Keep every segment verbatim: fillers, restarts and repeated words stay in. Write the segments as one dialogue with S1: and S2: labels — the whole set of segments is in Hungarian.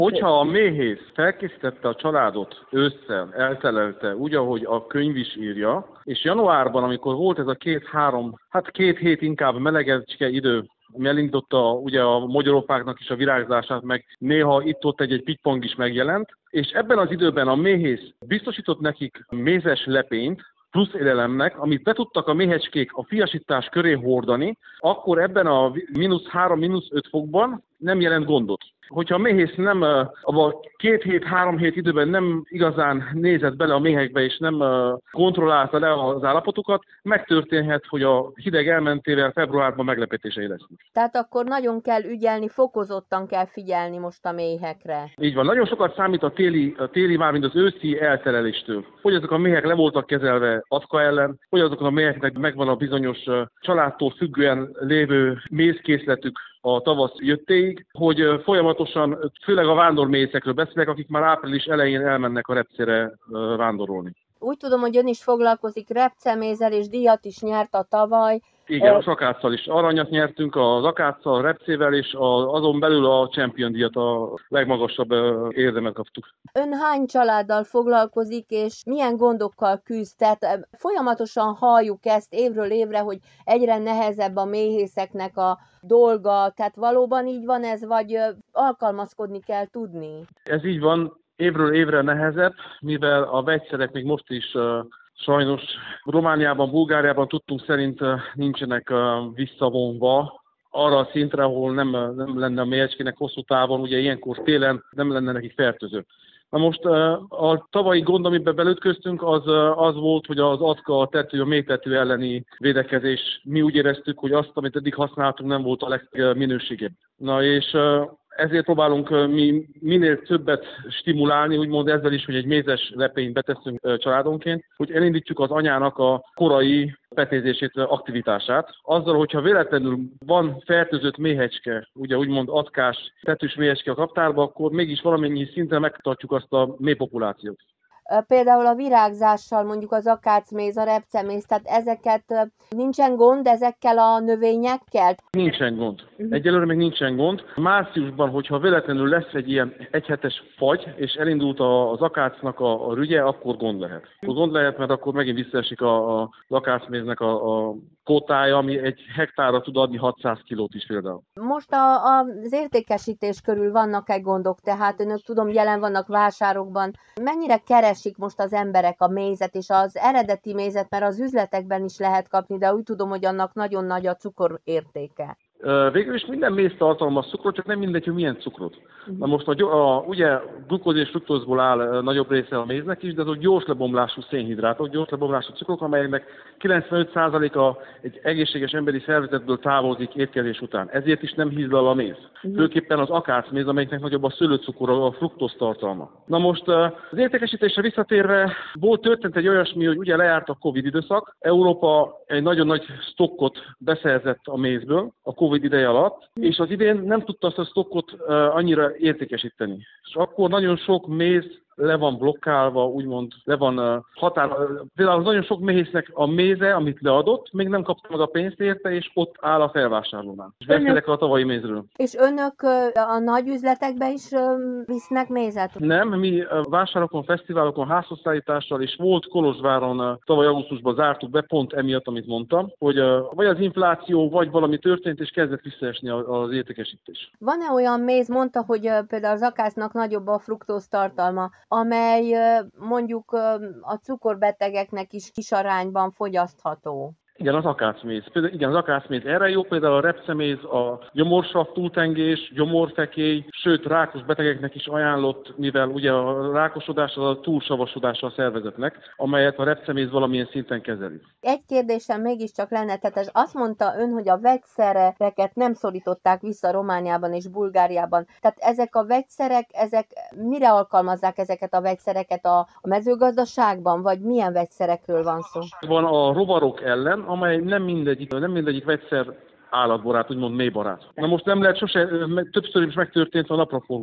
S1: Hogyha a méhész felkészítette a családot ősszel, eltelelte, úgy, ahogy a könyv is írja, és januárban, amikor volt ez a két-három, hát két hét inkább melegecske idő, ami elindította ugye a magyaropáknak is a virágzását, meg néha itt-ott egy-egy pittypong is megjelent, és ebben az időben a méhész biztosított nekik mézes lepényt, plusz élelemnek, amit be tudtak a méhecskék a fiasítás köré hordani, akkor ebben a mínusz három, mínusz öt fokban nem jelent gondot. Hogyha a méhész nem abban két hét, három hét időben nem igazán nézett bele a méhekbe, és nem kontrollálta le az állapotukat, megtörténhet, hogy a hideg elmentével februárban meglepetései lesznek.
S2: Tehát akkor nagyon kell ügyelni, fokozottan kell figyelni most a méhekre.
S1: Így van. Nagyon sokat számít a téli, a téli már, mint az őszi eltereléstől. Hogy azok a méhek le voltak kezelve atka ellen, hogy azokon a méheknek megvan a bizonyos családtól függően lévő mézkészletük a tavasz jöttéig, hogy folyamatosan, főleg a vándorméhészekről beszélek, akik már április elején elmennek a repcére vándorolni.
S2: Úgy tudom, hogy ön is foglalkozik repcemézzel, és díjat is nyert a tavaly.
S1: Igen, a sakáccal is. Aranyat nyertünk az akáccal, a repcével, és azon belül a Champion díjat, a legmagasabb érdemet kaptuk.
S2: Ön hány családdal foglalkozik, és milyen gondokkal küzd? Tehát folyamatosan halljuk ezt évről évre, hogy egyre nehezebb a méhészeknek a dolga. Tehát valóban így van ez, vagy alkalmazkodni kell tudni?
S1: Ez így van. Évről évre nehezebb, mivel a vegyszerek még most is uh, sajnos Romániában, Bulgáriában tudtunk szerint uh, nincsenek uh, visszavonva arra a szintre, ahol nem, uh, nem lenne a méhecskének hosszú távon, ugye ilyenkor télen nem lenne nekik fertőző. Na most uh, a tavalyi gond, amiben belütköztünk, az, uh, az volt, hogy az atka, a tető, a mélytető elleni védekezés, mi úgy éreztük, hogy azt, amit eddig használtunk, nem volt a legminőségebb. Na és uh, ezért próbálunk mi minél többet stimulálni, úgymond ezzel is, hogy egy mézes lepényt beteszünk családonként, hogy elindítjuk az anyának a korai petézését, aktivitását. Azzal, hogyha véletlenül van fertőzött méhecske, ugye úgymond atkás, tetős méhecske a kaptárba, akkor mégis valamennyi szinten megtartjuk azt a mélypopulációt.
S2: Például a virágzással, mondjuk az akácméz, a repceméz, tehát ezeket nincsen gond ezekkel a növényekkel?
S1: Nincsen gond. Egyelőre még nincsen gond. Márciusban, hogyha véletlenül lesz egy ilyen egyhetes fagy, és elindult az akácnak a, a rügye, akkor gond lehet. Akkor gond lehet, mert akkor megint visszaesik a, a, az akácméznek a, a kótája, ami egy hektárra tud adni hatszáz kilót is például.
S2: Most a, a, az értékesítés körül vannak-e gondok? Tehát önök, tudom, jelen vannak vásárokban. Mennyire keresik most az emberek a mézet és az eredeti mézet, mert az üzletekben is lehet kapni, de úgy tudom, hogy annak nagyon nagy a cukorértéke.
S1: Végül is minden méz tartalmaz cukrot, csak nem mindegy, hogy milyen cukrot. Uh-huh. Na most a, a, ugye glukóz és fruktózból áll nagyobb része a méznek is, de azok gyors lebomlású szénhidrátok, gyors lebomlású cukrok, amelyeknek kilencvenöt százaléka egy egészséges emberi szervezetből távozik étkezés után. Ezért is nem hízlal a méz. Uh-huh. Főképpen az akácméz, amelyiknek nagyobb a szőlőcukor, a fruktóz tartalma. Na most az értékesítésre visszatérve, volt történt egy olyasmi, hogy ugye lejárt a Covid időszak, Európa egy nagyon nagy stokkot beszerzett a mézből, a Covid ideje alatt, és az idén nem tudta azt a stokkot uh, annyira értékesíteni. És akkor nagyon sok méz le van blokkálva, úgymond le van uh, határ. Például nagyon sok méhésznek a méze, amit leadott, még nem kapta meg a pénzt érte, és ott áll a felvásárlónál. És beszélek a tavalyi mézről.
S2: És önök uh, a nagy üzletekbe is uh, visznek mézet?
S1: Nem, mi uh, vásárokon, fesztiválokon, házhozszállítással, és volt Kolozsváron uh, tavaly augusztusban zártuk be, pont emiatt, amit mondtam, hogy uh, vagy az infláció, vagy valami történt, és kezdett visszaesni az értékesítés.
S2: Van-e olyan méz, mondta, hogy uh, például az akácnak nagyobb a fruktóz tartalma, amely mondjuk a cukorbetegeknek is kis arányban fogyasztható?
S1: Igen, az akácméz. Például, igen, az akácméz erre jó, például a repceméz, a gyomorsav túltengés, gyomorfekély, sőt rákos betegeknek is ajánlott, mivel ugye a rákosodás az a túlsavasodás a szervezetnek, amelyet a repceméz valamilyen szinten kezeli.
S2: Egy kérdésem mégiscsak lenne, tehát azt mondta ön, hogy a vegyszereket nem szorították vissza Romániában és Bulgáriában. Tehát ezek a vegyszerek, ezek mire alkalmazzák ezeket a vegyszereket a, a mezőgazdaságban, vagy milyen vegyszerekről van szó?
S1: Van a rovarok ellen, amely nem mindegyik, nem mindegyik vegyszer állatbarát, úgymond mélybarát. Na most nem lehet sose, többször is megtörtént a napraforgónál.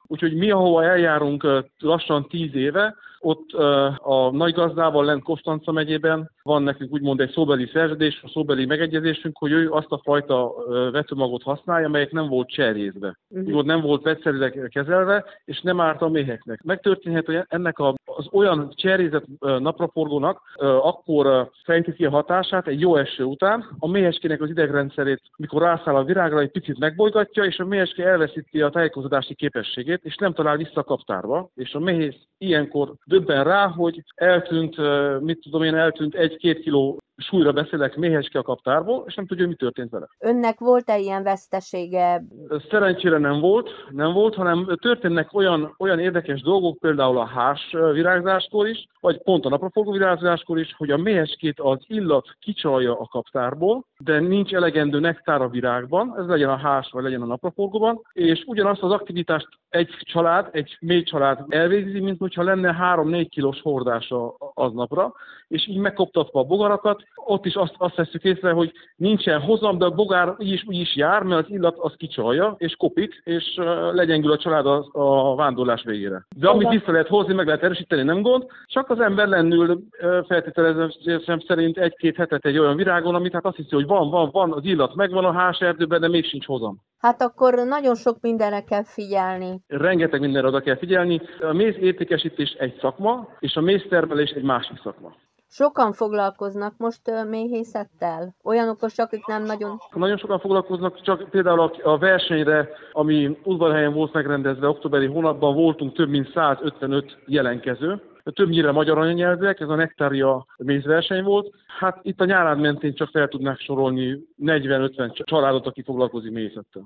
S1: Úgyhogy mi, ahova eljárunk lassan tíz éve, ott a nagy gazdával lent Konstanca megyében van nekünk úgymond egy szóbeli szerződés, a szóbeli megegyezésünk, hogy ő azt a fajta vetőmagot használja, amelyek nem volt cserjézve. Uh-huh. Nem volt vegyszerileg kezelve, és nem árt a méheknek. Megtörténhet, hogy ennek a, az olyan cserjézett napraforgónak akkor fejti ki a hatását egy jó eső után, a méheskének az idegrendszerét, mikor rászáll a virágra, egy picit megbolygatja, és a méheske elveszíti a tájékozódási képességét, és nem talál vissza a kaptárba, és a méhész ilyenkor döbben rá, hogy eltűnt, mit tudom én, eltűnt egy-két kiló súlyra beszélek méheske a kaptárból, és nem tudja, hogy mi történt vele.
S2: Önnek volt-e ilyen vesztesége?
S1: Szerencsére nem volt, nem volt, hanem történnek olyan, olyan érdekes dolgok, például a hárs virágzáskor is, vagy pont a napraforgó virágzáskor is, hogy a méheskét az illat kicsalja a kaptárból, de nincs elegendő nektár a virágban, ez legyen a hárs, vagy legyen a napraforgóban, és ugyanazt az aktivitást egy család, egy mély család elvégzi, mint hogyha lenne három-négy kilós hordása aznapra, és így megkoptatva a bogarakat, ott is azt, azt veszük észre, hogy nincsen hozam, de a bogár így is, úgy is jár, mert az illat az kicsalja, és kopik, és uh, legyengül a család a, a vándorlás végére. De amit vissza lehet hozni, meg lehet erősíteni, nem gond, csak az ember lennül uh, feltételezésem szerint egy-két hetet egy olyan virágon, amit hát azt hiszi, hogy van, van, van, az illat megvan a hárserdőben, de még sincs hozam.
S2: Hát akkor nagyon sok mindenre kell figyelni.
S1: Rengeteg mindenre oda kell figyelni. A méz értékesítés egy szakma, és a méztermelés egy másik szakma.
S2: Sokan foglalkoznak most méhészettel? Olyanok, akik nem nagyon...
S1: Nagyon sokan foglalkoznak, csak például a versenyre, ami Udvarhelyen volt megrendezve, októberi hónapban voltunk több mint százötvenöt jelenkező. Többnyire magyar anyanyelvűek, ez a Nektária mézverseny volt. Hát itt a Nyárád mentén csak fel tudnák sorolni negyven-ötven családot, aki foglalkozik méhészettel.